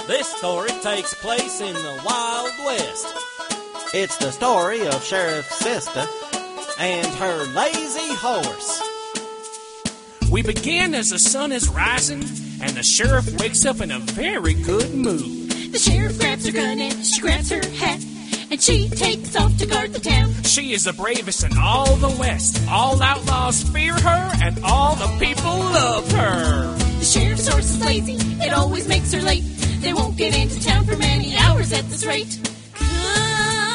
This story takes place in the Wild West. It's the story of Sheriff Sister and her lazy horse. We begin as the sun is rising, and the sheriff wakes up in a very good mood. The sheriff grabs her gun and she grabs her hat, and she takes off to guard the town. She is the bravest in all the West. All outlaws fear her, and all the people love her. The sheriff's horse is lazy, it always makes her late. They won't get into town for many hours at this rate. Come